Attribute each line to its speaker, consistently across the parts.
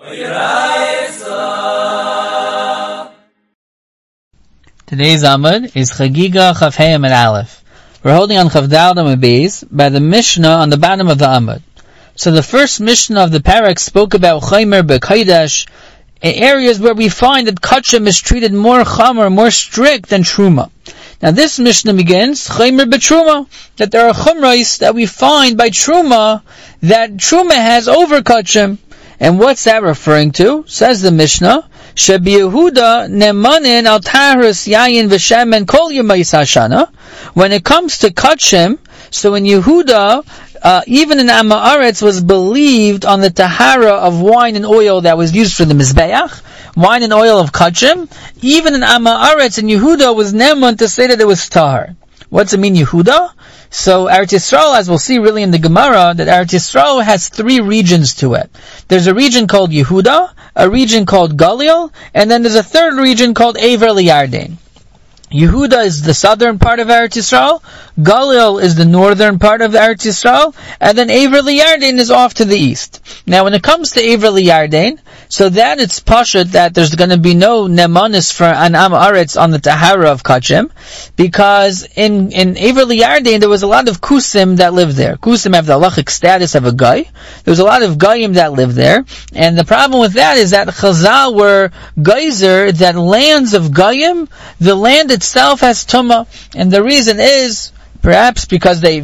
Speaker 1: Today's Amud is Chagiga Chaf Hey Amud Aleph. We're holding on Chav Daled Amud Beis by the Mishnah on the bottom of the Amud. So the first Mishnah of the parak spoke about Chaymer B'Kaidash, in areas where we find that Kachim is treated more Chamor, more strict than Truma. Now this Mishnah begins, Chaymer B'Truma, that there are Chumrais that we find by Truma, that Truma has over Kachim. And what's that referring to? Says the Mishnah, Shebi Yehuda nemanin al tahris yayin v'shemen kol yemais hashana. When it comes to Kachim, so in Yehuda, even in Amma Aretz was believed on the tahara of wine and oil that was used for the Mizbeach, wine and oil of Kachim. Even in Amma Aretz in Yehuda was neman to say that it was tahar. What's it mean, Yehuda? So Eretz Yisrael, as we'll see really in the Gemara, that Eretz Yisrael has three regions to it. There's a region called Yehuda, a region called Galil, and then there's a third region called Ever Liyarden. Yehuda is the southern part of Eretz Yisrael, Galil is the northern part of Eretz Yisrael, and then Ever Liyarden is off to the east. Now when it comes to Ever Liyarden, so that it's pashut that there's going to be no nemanis for an Am Aretz on the Tahara of Kachim, because in Ever Liyarden there was a lot of Kusim that lived there. Kusim have the halachic status of a guy. There was a lot of Goyim that lived there, and the problem with that is that Chazal were geyser that lands of Goyim, the land itself has Tumah, and the reason is perhaps because they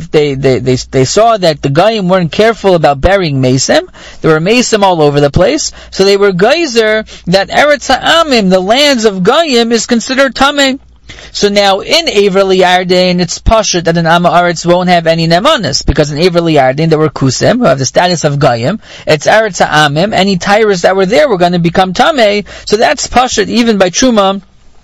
Speaker 1: saw that the Goyim weren't careful about burying Mesim. There were Mesim all over the place. So they were geyser that Eretz Ha'amim, the lands of Goyim, is considered Tameh. So now in Ever Liyarden, it's pashut that an Amma Aretz won't have any nemanis, because in Ever Liyarden there were Kusim, who have the status of Goyim. It's Eretz Ha'amim, any Tyrus that were there were going to become Tameh. So that's pashut even by Truma.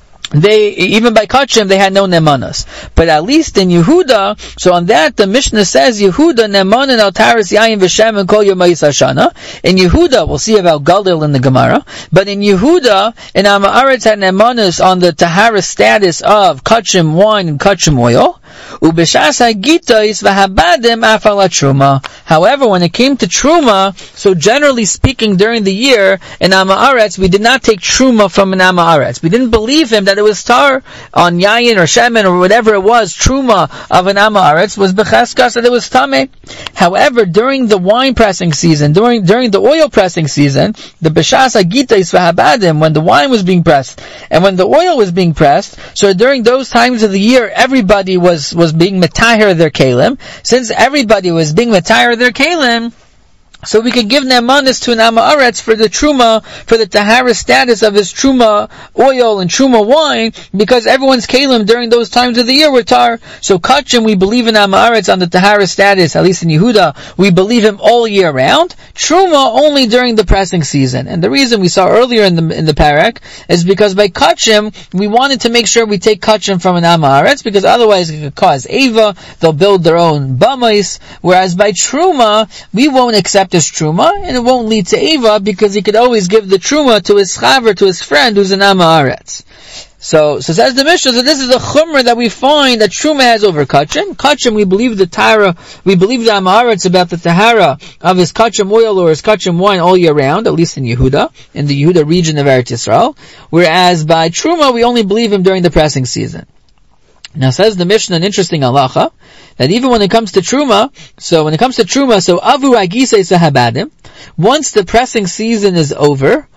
Speaker 1: Even by Kachim, they had no nemanas. But at least in Yehuda, so on that, the Mishnah says, Yehuda nemanin al taris yayin v'shem and kol yomais hashana. In Yehuda, we'll see about Galil in the Gemara, but in Yehuda, in Amma Aretz had nemanas on the tahara status of Kachim wine and Kachim oil. Ubeshas hagitais v'habadim afal truma. However, when it came to truma, so generally speaking, during the year in Amma Aretz, we did not take truma from an Amma Aretz. We didn't believe him that it was tar on yayin or shemen or whatever it was. Truma of an Amma Aretz was becheskas that it was tameh. However, during the wine pressing season, during the oil pressing season, the beshas hagitais v'habadim, when the wine was being pressed and when the oil was being pressed, so during those times of the year, everybody was being metahir their kalim. Since everybody was being metahir their kalim, so we could give nemanis to an Amma Aretz for the truma, for the tahara status of his truma oil and truma wine, because everyone's kalim during those times of the year were tar. So Kachim, we believe in Amma Aretz on the tahara status, at least in Yehuda, we believe him all year round. Truma only during the pressing season. And the reason we saw earlier in the parak is because by Kachim, we wanted to make sure we take Kachim from an Amma Aretz, because otherwise it could cause Ava, they'll build their own bamais, whereas by truma, we won't accept his truma, and it won't lead to Eva, because he could always give the truma to his chaver, to his friend who's an Amma Aretz. So says the Mishnah, so this is the chumrah that we find that truma has over Kachim. Kachim, we believe the tahara, we believe the Amma Aretz about the tahara of his Kachim oil or his Kachim wine all year round, at least in Yehuda, in the Yehuda region of Eretz Yisrael, whereas by truma we only believe him during the pressing season. Now says the Mishnah an interesting halacha, that even when it comes to truma, so avu agisei sahabadim, once the pressing season is over,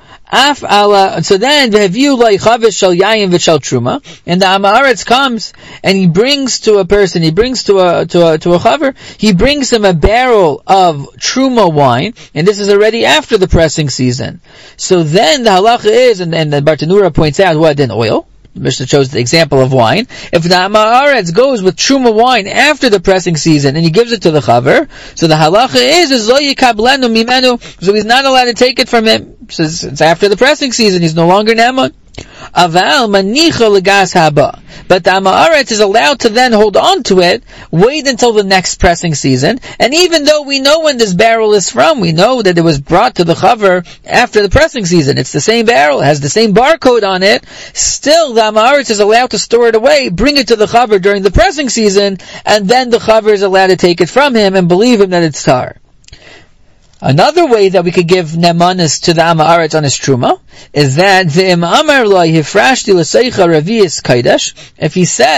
Speaker 1: so then v'heviu lo chavish shel yayin v'shel truma, and the Amma Aretz comes and he brings to a person, he brings to a chaver, he brings him a barrel of truma wine, and this is already after the pressing season. So then the halacha is, and the Bartanura points out, what, then oil? The Mishnah chose the example of wine. If the Amma Aretz goes with truma wine after the pressing season and he gives it to the chaver, so the halacha is lo yikablenu mimenu, so he's not allowed to take it from him. So it's after the pressing season, he's no longer neman. Aval manicha legas haba, but the Amma Aretz is allowed to then hold on to it, wait until the next pressing season, and even though we know when this barrel is from, we know that it was brought to the chaver after the pressing season, it's the same barrel, it has the same barcode on it, still the Amma Aretz is allowed to store it away, bring it to the chaver during the pressing season, and then the chaver is allowed to take it from him and believe him that it's tar. Another way that we could give nemanis to the Am Haaretz on his truma is that v'im amar lo hifrashti l'seicha revius kaidesh. If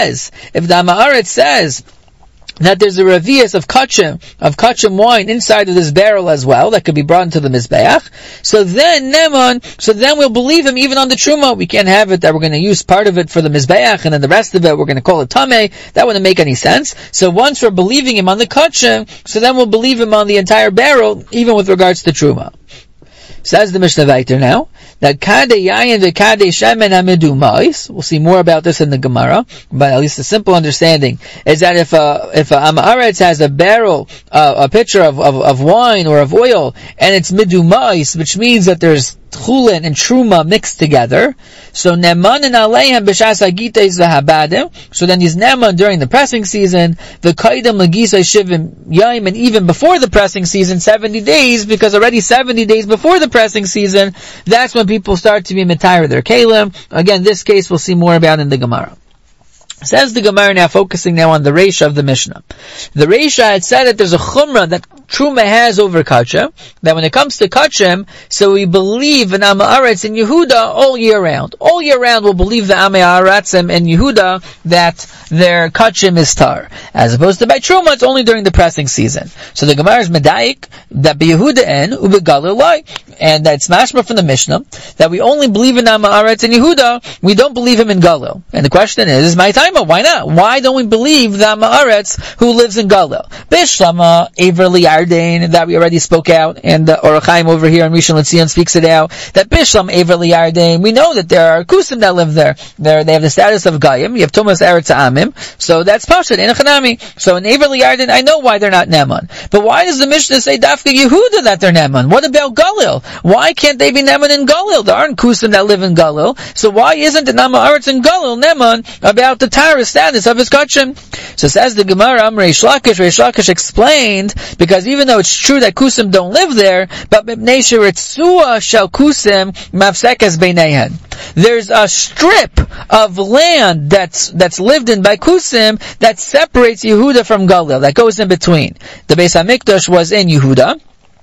Speaker 1: the Am Haaretz says that there's a revius of kachim wine inside of this barrel as well, that could be brought into the mizbeach. So then we'll believe him even on the truma. We can't have it that we're going to use part of it for the mizbeach and then the rest of it we're going to call it tameh. That wouldn't make any sense. So once we're believing him on the kachim, so then we'll believe him on the entire barrel, even with regards to truma. Says the Mishnah Vayter now, that kadeh yayin v'kadeh shemen hamidumais, we'll see more about this in the Gemara, but at least the simple understanding is that if a Am Haaretz has a barrel, a pitcher of wine or of oil, and it's midumais, which means that there's chulin and truma mixed together, so neman and aleihem b'shas hagites v'habadim, so then he's neman during the pressing season, v'kaidem l'gisay shivim yaim, and even before the pressing season, 70 days, because already 70 days before the pressing season, that's when people start to be mitayr their kalim. Again, this case we'll see more about in the Gemara. Says the Gemara now, focusing now on the Reisha of the Mishnah. The Reisha had said that there's a chumrah that Truma has over kachim, that when it comes to kachim, so we believe in Am Haaretz in Yehuda all year round. All year round we'll believe the Am Haaretz in Yehuda that their kachim is tar. As opposed to by Truma, it's only during the pressing season. So the Gemara is medayik that be Yehuda en ubegalil lai, and that's mashma from the Mishnah, that we only believe in Am Haaretz in Yehuda, we don't believe him in Galil. And the question is my time, why not? Why don't we believe the Am Haaretz who lives in Galil? Bishlama Averly that we already spoke out, and Or HaChaim over here in Rishon LeZion speaks it out, that Bishlam Averly Yarden, we know that there are Kusim that live there. They have the status of Gayim, you have Tumas Eretz Amim, so that's Pashut, in Chanami. So in Averly Yarden, I know why they're not Neman. But why does the Mishnah say Dafka Yehuda that they're Neman? What about Galil? Why can't they be Neman in Galil? There aren't Kusim that live in Galil, so why isn't the Am Haaretz in Galil Neman about the Tara status of his Kachim? So says the Gemara, Reish Lakish explained, because even though it's true that Kusim don't live there, but shel Kusim mafsekes beinehen. There's a strip of land that's lived in by Kusim that separates Yehuda from Galil, that goes in between. The Beis HaMikdash was in Yehuda.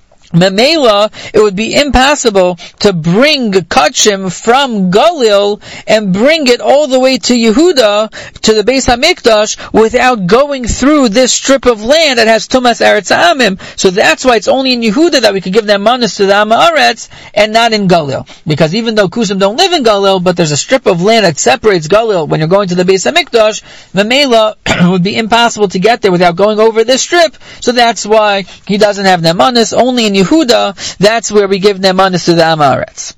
Speaker 1: Memela, it would be impossible to bring Kachim from Galil and bring it all the way to Yehuda, to the Beis HaMikdash, without going through this strip of land that has Tumas Eretz Amim. So that's why it's only in Yehuda that we could give them manas to the Am Haaretz, and not in Galil. Because even though Kusim don't live in Galil, but there's a strip of land that separates Galil when you're going to the Beis HaMikdash, Memela, it would be impossible to get there without going over this strip. So that's why he doesn't have them manas, only in Yehuda, that's where we give nemanis to the Am Haaretz.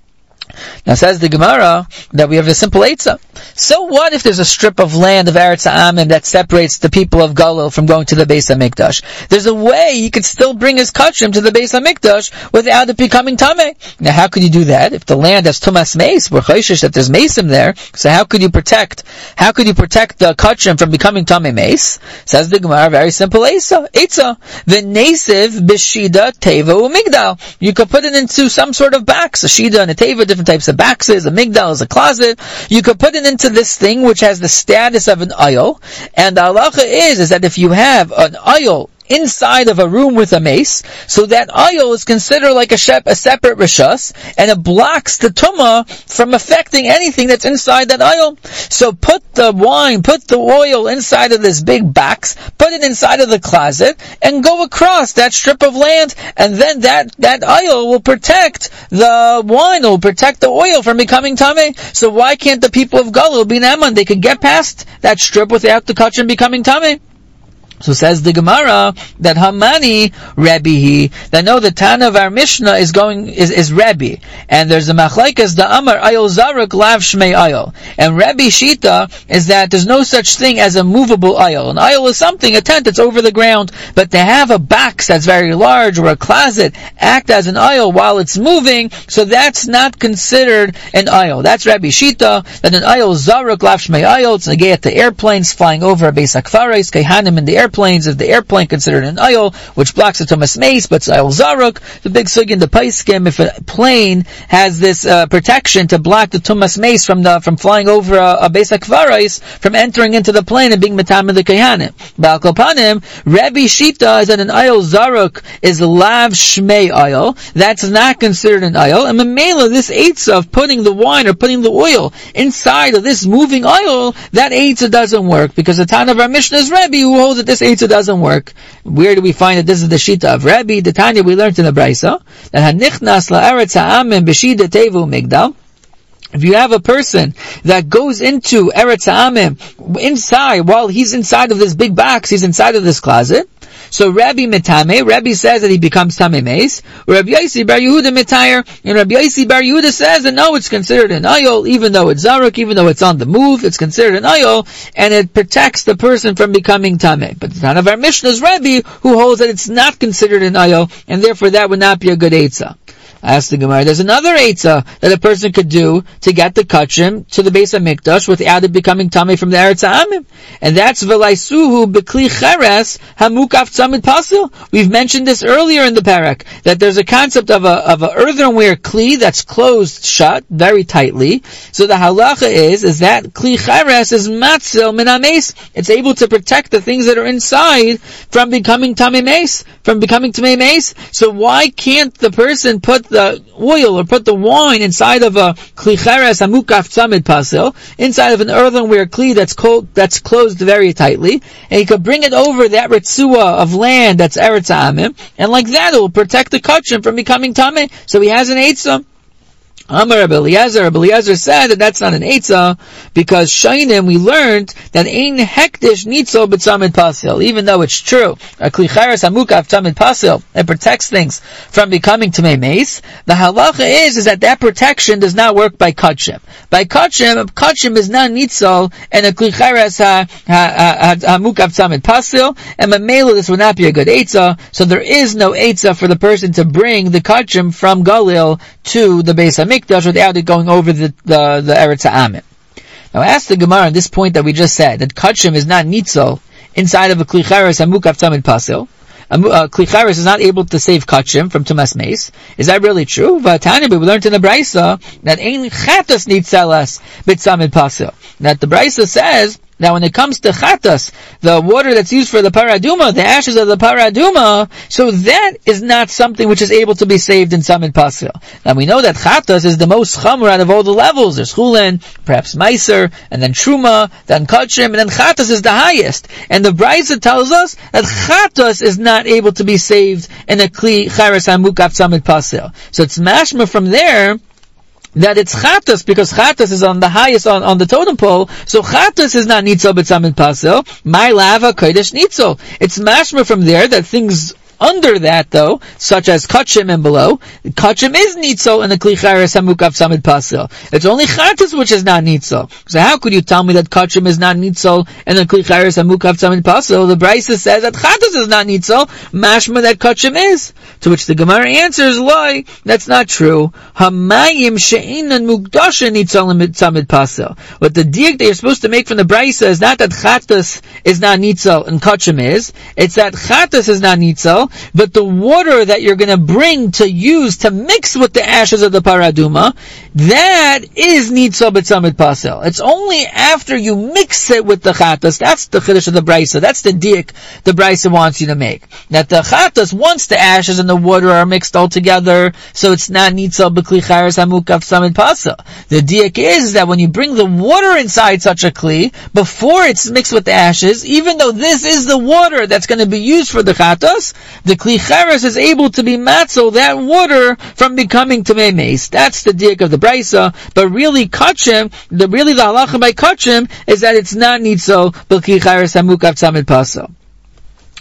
Speaker 1: Now says the Gemara that we have a simple eitzah. So what if there's a strip of land of Eretz Amim that separates the people of Galil from going to the Beis HaMikdash? There's a way he could still bring his kachim to the Beis HaMikdash without it becoming tameh. Now how could you do that? If the land has tumas meis, we're chayshish that there's meisim there, so how could you protect the kachim from becoming tameh meis? Says the Gemara, very simple eitzah. V'nesiv b'shida teva u'migdal. You could put it into some sort of box, a shida and a teva, different types of boxes, a migdal is a closet. You could put it into this thing which has the status of an aisle, and the halacha is that if you have an aisle inside of a room with a mace, so that aisle is considered like a separate rishus, and it blocks the tumah from affecting anything that's inside that aisle. So put the wine, put the oil inside of this big box, put it inside of the closet, and go across that strip of land, and then that aisle will protect the wine, will protect the oil from becoming tameh. So why can't the people of Galil be Neman? They could get past that strip without the kachim becoming tameh. So says the Gemara that Hamani Rebbe, that no, the Tana of our Mishnah is Rebbe, and there's a machlaikas the Amar Ayol Zaruk Lav Shmei Ayol, and Rebbe Shita is that there's no such thing as a movable ayol. An ayol is something, a tent that's over the ground, but to have a box that's very large or a closet act as an ayol while it's moving, so that's not considered an ayol. That's Rebbe Shita, that an ayol Zaruk Lav Shmei Ayol. It's negayat to airplanes flying over a Beis HaKfares, Kehanim in the airplane. airplanes. Is the airplane considered an oil, which blocks the tumas mace, but it's oil zaruk? The big sugya in the paiskim, if a plane has this protection to block the tumas mace from flying over a beis hakvaros, from entering into the plane and being metam the kayanim. Ba'al kol panim, Rabbi Shita is that an oil zaruk is lav shmei oil. That's not considered an oil. And memela, this eitzah of putting the wine or putting the oil inside of this moving oil, that eitzah doesn't work, because the Tana of our Mishnah is Rabbi who holds that this eitzah doesn't work. Where do we find that this is the Shita of Rabbi? The Tanya we learned in the Brisa that hanichnas la'aretz ha'amim b'shida tevu migdal. If you have a person that goes into Eretz Ha'amim inside, while he's inside of this big box, he's inside of this closet. So Rabbi Metame, Rabbi says that he becomes Tamei Meis. Rabbi Yosi Bar Yehuda Metayer, and Rabbi Yosi Bar Yehuda says that no, it's considered an oil, even though it's zaruk, even though it's on the move, it's considered an oil, and it protects the person from becoming Tamei. But the Tana of our Mishnah is Rabbi, who holds that it's not considered an oil, and therefore that would not be a good eitzah. I asked the Gemara, there's another eitzah that a person could do to get the kachim to the Beis HaMikdash without it becoming tamei from the Eretz Ha'amim. And that's v'laisuhu b'kli cheres hamukaf tzamid pasil. We've mentioned this earlier in the parak, that there's a concept of a earthenware kli that's closed shut very tightly. So the halacha is that kli cheres is matzil min hameis. It's able to protect the things that are inside from becoming tamei meis, from becoming tamei meis. So why can't the person put the oil or put the wine inside of a kli cheres hamukaf tzamid pasil, inside of an earthenware kli that's closed very tightly, and he could bring it over that ritzua of land that's Eretz Ha'amim, and like that it will protect the kachim from becoming tamei. So he has an eitzah. Amar Rabbi Eliezer said that that's not an eitzah, because Shainim, we learned that ein hektish nitzel b'tzamid pasil. Even though it's true, a kli cheres hamukaf tzamid pasil, it protects things from becoming tamei meis, the halacha is that protection does not work by kachim. By kachim is not nitzel, and a kli cheres hamukaf tzamid pasil, and mamela this would not be a good eitzah, so there is no eitzah for the person to bring the kachim from Galil to the Beis HaMikdash without it going over the Eretz Ha'amim. Now ask the Gemara on this point that we just said, that kachim is not nitzel inside of a kli cheres hamukaf tzamid pasil. Kli cheres is not able to save kachim from tumas meis. Is that really true? V'atani, we learned in the Brisa that ein chatas nitzelas b'tzamid pasil. That the Brisa says that when it comes to chatas, the water that's used for the paraduma, the ashes of the paraduma, so that is not something which is able to be saved in tzamid pasil. Now we know that chatas is the most chamur out of all the levels. There's chulin, perhaps meiser, and then truma, then kachim, and then chatas is the highest. And the Brisa tells us that chatas is not able to be saved in a kli cheres hamukaf tzamid pasil. So it's mashma from there that it's chatas, because chatas is on the highest on the totem pole, so chatas is not nitzel b'tzamid pasil. My lava kodesh nitzel. It's mashma from there that things under that, though, such as kachim and below, kachim is nitzel in the kli cheres hamukaf tzamid pasil. It's only chatas which is not nitzel. So how could you tell me that kachim is not nitzel in the kli cheres hamukaf tzamid pasil? The Brisa says that chatas is not nitzel, mashma that kachim is. To which the Gemara answers, "Loi, that's not true. Hamayim she'inan mukdasha nitzel in tzamid pasil." What the diak that you're supposed to make from the Brisa is not that chatas is not nitzel and kachim is. It's that chatas is not nitzel, but the water that you're going to bring to use to mix with the ashes of the paraduma, that is nitzel b'tzamid pasil. It's only after you mix it with the chatas, that's the chiddush of the Brisa. That's the diak the Brisa wants you to make. That the chatas, once the ashes and the water are mixed all together, so it's not nitzel b'kli cheres hamukaf tzamid pasil. The diak is that when you bring the water inside such a kli, before it's mixed with the ashes, even though this is the water that's going to be used for the chatas, the kli cheres is able to be matzel that water from becoming tamei meis. That's the diak of the Brisa. But really kachim, the halacha by kachim is that it's not nitzel b'kli cheres hamukaf tzamid pasil.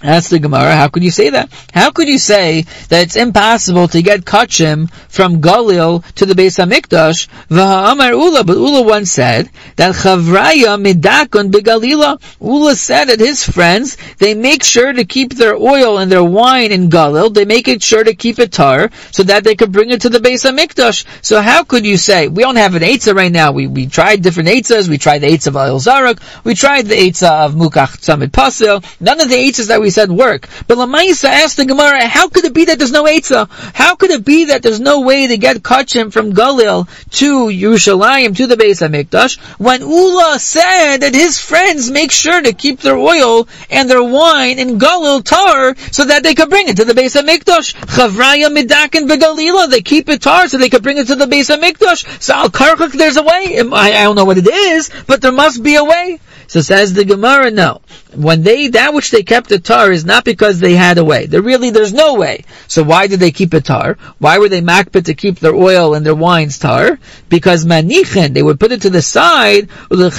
Speaker 1: Ask the Gemara, how could you say that? How could you say that it's impossible to get kachim from Galil to the Beis HaMikdash? V'ha'amar Ula, but Ula once said that Chavraya midakon begalila. Ula said that his friends, they make sure to keep their oil and their wine in Galil. They make it sure to keep it tar so that they could bring it to the Beis HaMikdash. So how could you say, we don't have an Eitzah right now. We tried different Eitzahs. We tried the Eitzah of Oil Zarek. We tried the Eitzah of Mukach Tzamid Pasil. None of the Eitzahs that we said work. But Lamaisa asked the Gemara, how could it be that there's no Eitzah? How could it be that there's no way to get kachim from Galil to Yerushalayim, to the Beis HaMikdash, when Ula said that his friends make sure to keep their oil and their wine in Galil tar so that they could bring it to the Beis HaMikdash? Chavraya midakin begalila, they keep it tar so they could bring it to the Beis HaMikdash. So al karchak, there's a way. I don't know what it is, but there must be a way. So says the Gemara, no. When that which they kept it tar is not because they had a way. There's no way. So why did they keep it tar? Why were they makpid to keep their oil and their wines tar? Because manichen, they would put it to the side, and then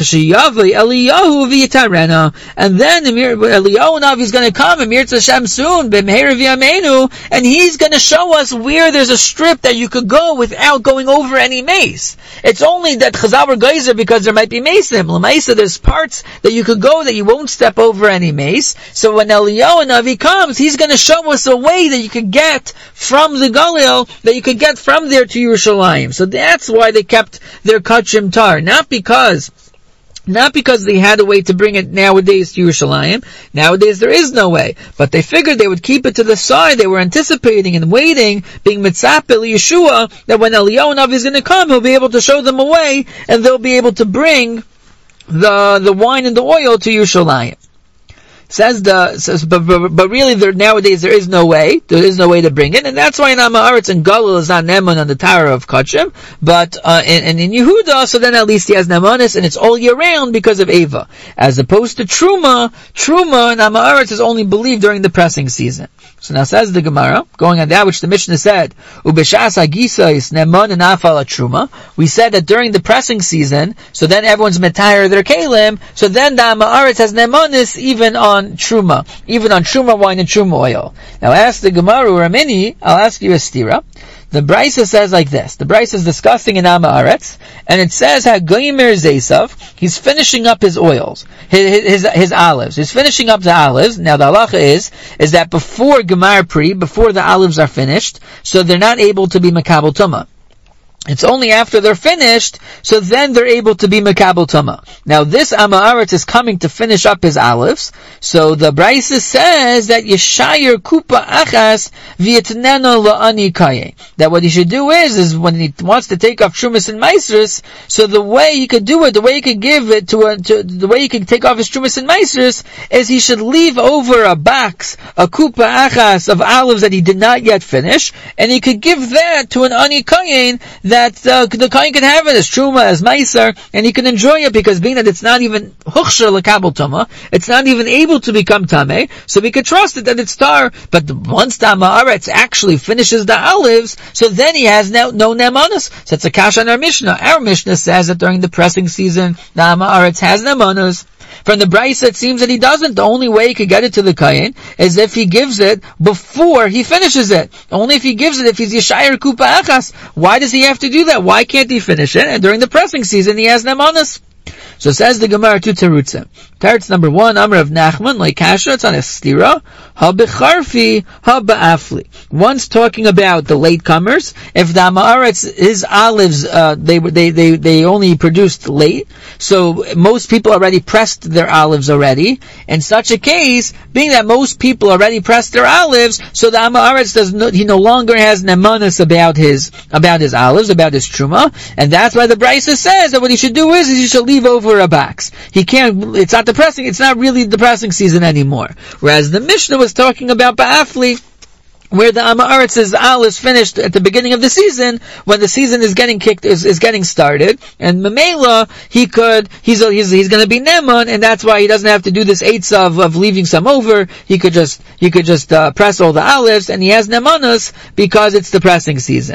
Speaker 1: Eliyahu Navi is going to come, and Hashem soon, and he's going to show us where there's a strip that you could go without going over any mace. It's only that Chazal were geyser because there might be mace in him. L'maisa, there's parts that you could go that you won't step over any mace. So when Eliyahu Navi comes, he's going to show us a way that you could get from the Galil, that you could get from there to Yerushalayim. So that's why they kept their kachim tar. Not because they had a way to bring it nowadays to Yerushalayim. Nowadays there is no way. But they figured they would keep it to the side. They were anticipating and waiting, being mitzapel Yeshua, that when Eliyahu Navi is going to come, he'll be able to show them a way, and they'll be able to bring the wine and the oil to Yerushalayim. But really, nowadays there is no way. There is no way to bring it, and that's why in Amaretz and Galil is not Neman on the Tower of Kachim. But in Yehuda, so then at least he has Nemanis, and it's all year round because of Eva, as opposed to Truma. Truma in Amaretz is only believed during the pressing season. So now says the Gemara, going on that which the Mishnah said, Ubeshas Hagisa is Neman and Afal Truma. We said that during the pressing season, so then everyone's metayr their kalim, so then the Amaretz has Nemanis even on Truma wine and Truma oil. Now ask the Gemara Ramini, I'll ask you a stira. The Brisa says like this. The Brisa is discussing in Amaretz, and it says how Goymer Zesav, he's finishing up his oils, his olives. He's finishing up the olives. Now the halacha is that before Gemar Pri, before the olives are finished, so they're not able to be Makabel Tumah. It's only after they're finished, so then they're able to be Mekabel Tumah. Now this Amaretz is coming to finish up his olives, so the Brisa says that Yeshayir Kupa Achas Vietneno La'ani Kaye. That what he should do is when he wants to take off Trumas and Maisrus, so the way he could do it, the way he could give it the way he could take off his Trumas and Maisrus, is he should leave over a box, a Kupa Achas of olives that he did not yet finish, and he could give that to an Ani Kayin, that the Kohen can have it as Truma, as Meiser, and he can enjoy it, because being that it's not even Huchsher L'Kabel Tumah, it's not even able to become Tameh, so we can trust it that it's tar. But once the Amaretz actually finishes the olives, so then he has no Nemanos. So it's a kash on our Mishnah. Our Mishnah says that during the pressing season, the Amaretz has Nemanos. From the Brisa, it seems that he doesn't. The only way he could get it to the Kohen is if he gives it before he finishes it. Only if he gives it, if he's Yeshayir Kupa Achas. Why does he have to do that? Why can't he finish it? And during the pressing season, he has Nemanos. So says the Gemara to Terutzim. Teretz number 1, Amr of Nachman, like Kasha, it's on a stira, ha becharfi, ha ba'afli. One's talking about the latecomers. If the Amaretz, his olives, they only produced late, so most people already pressed their olives already. In such a case, being that most people already pressed their olives, so the Amaretz he no longer has nemanis about his olives, about his truma, and that's why the Brisa says that what he should do is he should leave over a box. It's not really the pressing season anymore. Whereas the Mishnah was talking about Ba'afli, where the Amaretz's olives finished at the beginning of the season, when the season is getting started, and Mamela, he's going to be Neman, and that's why he doesn't have to do this eitzah of leaving some over. He could just press all the olives, and he has Nemanos because it's the pressing season.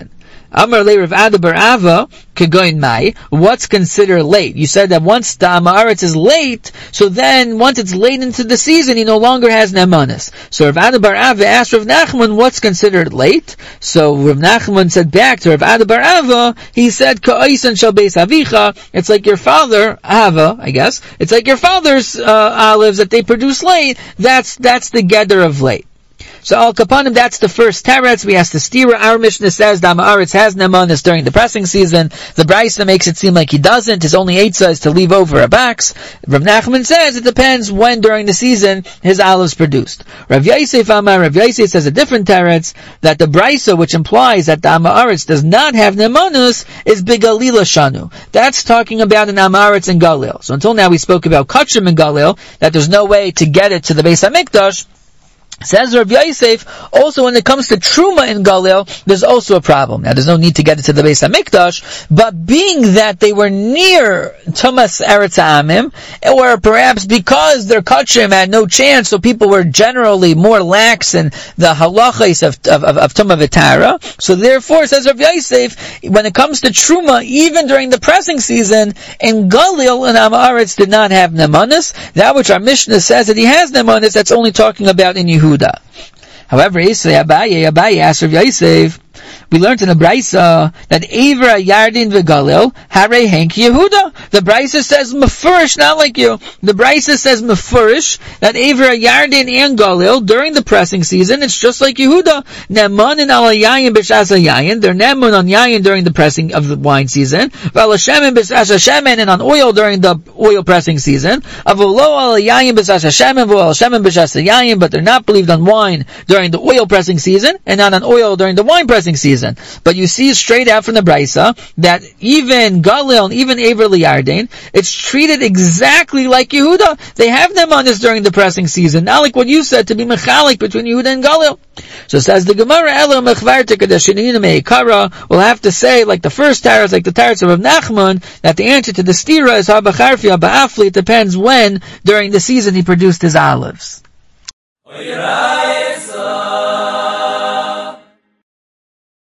Speaker 1: Amar le Rav Ada bar Ava kegoin mai. What's considered late? You said that once the Amaretz is late, so then once it's late into the season, he no longer has Nemanis. So Rav Ada bar Ava asked Rav Nachman, what's considered late? So Rav Nachman said back to Rav Ada bar Ava, he said, Ka'oisan shel beis avicha. It's like your father, Ava, I guess. It's like your father's olives that they produce late. That's the gather of late. So Al Kapanim, that's the first teretz. We asked the stira. Our Mishnah says the Amaretz has nemanis during the pressing season. The Brisa makes it seem like he doesn't. His only eitzah is to leave over a box. Rav Nachman says it depends when during the season his olives produced. Rav Yosef Amar, Rav Yosef says a different teretz, that the Brisa, which implies that the Amaretz does not have nemanis, is Bigalila Shanu. That's talking about an Amaretz in Galil. So until now we spoke about Kachim in Galil, that there's no way to get it to the Beis HaMikdash. Says Rav Yosef, also when it comes to Truma in Galil, there's also a problem. Now there's no need to get it to the Beis HaMikdash, but being that they were near Tumas Eretz HaAmim, or perhaps because their Kachim had no chance, so people were generally more lax in the halachas of Tumah V'Tara, so therefore, says Rav Yosef, when it comes to Truma, even during the pressing season, in Galil and Amaretz did not have Nemanis. That which our Mishnah says that he has Nemanis, that's only talking about in Yehuda. However, Abaye asked Rav Yosef, we learned in the Brisa that Evra Yardin v'Galil Hare Henk Yehuda. The Brisa says Mefurish, not like you. The Brisa says Mefurish that Evra Yardin and Galil during the pressing season, it's just like Yehuda. Neman and Alayayin b'shas Yayin. They're Neman on Yayin during the pressing of the wine season. V'alashemen b'shas Shemen, and on oil during the oil pressing season. Avolo Alayayin b'shas Shemen v'alashemen b'shas Yayin, but they're not believed on wine during the oil pressing season and not on oil during the wine pressing season. But you see straight out from the Brisa that even Galil and even Ever Liyardain, it's treated exactly like Yehuda. They have them on this during the pressing season, not like what you said to be mechalik between Yehuda and Galil. So says the Gemara, Elo mechvartik adashinina meikara. We'll have to say, like the first taras, like the taras of Rav Nachman, that the answer to the stira is habacharfi haba'afli. It depends when during the season he produced his olives.